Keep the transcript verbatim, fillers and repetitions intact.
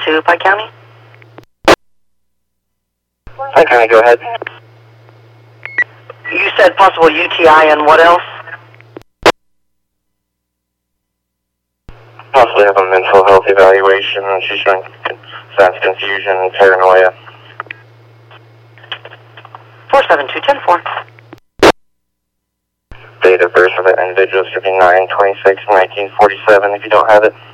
to Pike County. Pike County, go ahead. You said possible U T I and what else? Possibly have a mental health evaluation, and she's showing signs of confusion and paranoia. four seven two one zero four. Date of birth of the individual should be nine twenty-six nineteen forty-seven if you don't have it.